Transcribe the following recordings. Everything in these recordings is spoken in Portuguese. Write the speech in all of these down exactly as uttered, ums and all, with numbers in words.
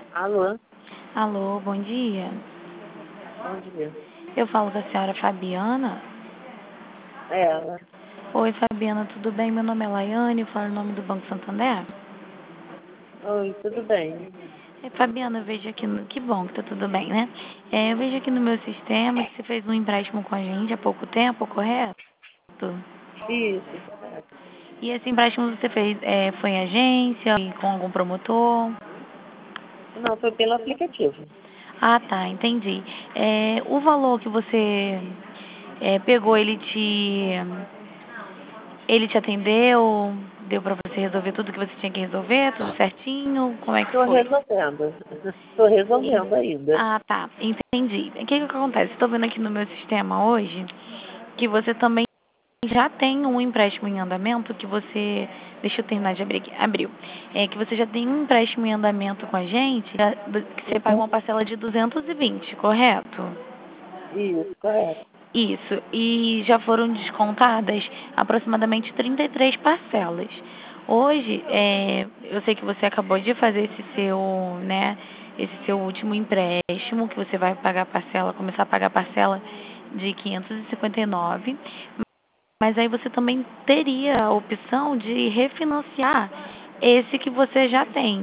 Alô, Alô, bom dia. bom dia. Eu falo com a senhora Fabiana. É ela. Oi, Fabiana, tudo bem? Meu nome é Laiane, eu falo em nome do Banco Santander. Oi, tudo bem? É, Fabiana, eu vejo aqui no... Que bom que tá tudo bem, né? É, eu vejo aqui no meu sistema que você fez um empréstimo com a gente há pouco tempo, correto? Isso, correto. E esse empréstimo você fez, é, foi em agência, e com algum promotor? Não, foi pelo aplicativo. Ah, tá, entendi. É, o valor que você é, pegou, ele te... Ele te atendeu? Deu pra você resolver tudo que você tinha que resolver? Tudo certinho? Como é que Estou foi? resolvendo. Estou resolvendo ainda. Ah, tá. Entendi. O que que acontece? Estou vendo aqui no meu sistema hoje que você também já tem um empréstimo em andamento que você... Deixa eu terminar de abrir aqui. Abriu. É que você já tem um empréstimo em andamento com a gente, que você paga uma parcela de duzentos e vinte, correto? Isso, correto. Isso, e já foram descontadas aproximadamente trinta e três parcelas. Hoje, é, eu sei que você acabou de fazer esse seu, né, esse seu último empréstimo, que você vai pagar parcela, começar a pagar parcela de quinhentos e cinquenta e nove, mas aí você também teria a opção de refinanciar esse que você já tem.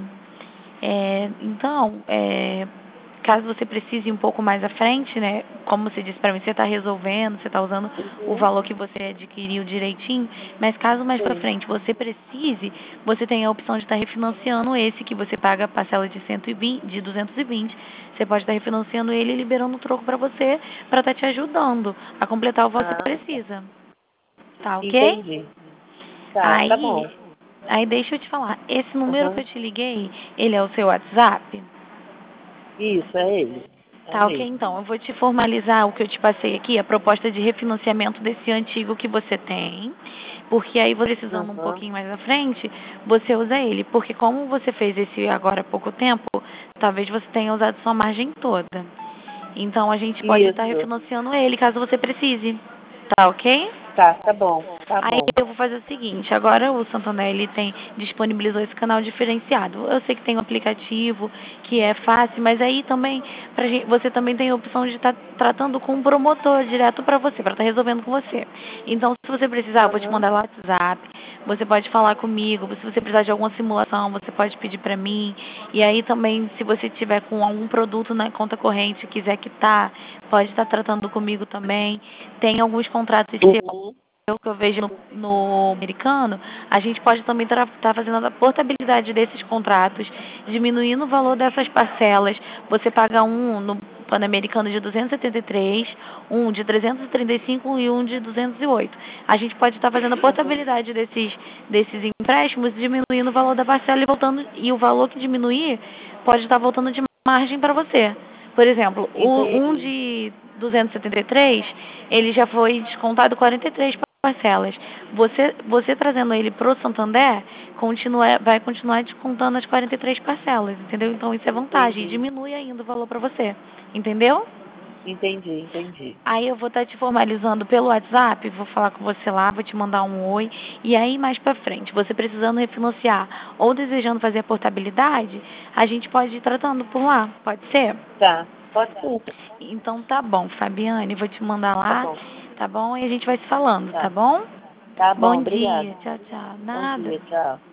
É, então, é, caso você precise um pouco mais à frente, né? Como você disse para mim, você está resolvendo, você está usando o Uhum. valor que você adquiriu direitinho, mas caso mais para Sim. frente você precise, você tem a opção de estar refinanciando esse que você paga a parcela de cento e vinte, de duzentos e vinte. Você pode estar refinanciando ele e liberando o troco para você, para estar te ajudando a completar o valor que você Ah, tá. precisa. Tá, ok? Entendi. Tá, tá Aí, bom. aí deixa eu te falar, esse número que Aham. eu te liguei, ele é o seu WhatsApp? Isso, é ele. É o Tá, ok, mesmo. então. Eu vou te formalizar o que eu te passei aqui, a proposta de refinanciamento desse antigo que você tem. Porque aí, você precisando um Aham. pouquinho mais à frente, você usa ele. Porque como você fez esse agora há pouco tempo, talvez você tenha usado sua margem toda. Então, a gente pode estar Isso. refinanciando ele, caso você precise. Tá, ok? Tá, tá bom. Tá Aí bom. eu vou fazer o seguinte, agora o Santander ele tem disponibilizou esse canal diferenciado. Eu sei que tem um aplicativo que é fácil, mas aí também pra gente, você também tem a opção de estar tratando com um promotor direto para você, para estar resolvendo com você. Então, se você precisar, eu vou te Aham. mandar lá no WhatsApp. Você pode falar comigo, se você precisar de alguma simulação, você pode pedir para mim. E aí também, se você tiver com algum produto na conta corrente, quiser quitar, pode estar tratando comigo também. Tem alguns contratos Uhum. o que eu vejo no, no americano, a gente pode também estar fazendo a portabilidade desses contratos, diminuindo o valor dessas parcelas. Você paga um no Pan-Americano de duzentos e setenta e três, um de trezentos e trinta e cinco e um de duzentos e oito. A gente pode estar fazendo a Aham. portabilidade desses, desses empréstimos, diminuindo o valor da parcela e voltando, e o valor que diminuir pode estar voltando de margem para você. Por exemplo, o um Entendi. de duzentos e setenta e três, ele já foi descontado quarenta e três parcelas. Você, você trazendo ele pro Santander, continua, vai continuar descontando as quarenta e três parcelas, entendeu? Então isso é vantagem, e Entendi. diminui ainda o valor para você, entendeu? Entendi, entendi. Aí eu vou estar te formalizando pelo WhatsApp, vou falar com você lá, vou te mandar um oi. E aí mais pra frente, você precisando refinanciar ou desejando fazer a portabilidade, a gente pode ir tratando por lá, pode ser? Tá, pode ser. Então tá bom, Fabiane, vou te mandar Tá lá, bom. tá bom? E a gente vai se falando, tá Tá. bom? Tá bom, Bom obrigada. dia, tchau, tchau. Bom Nada. dia, tchau.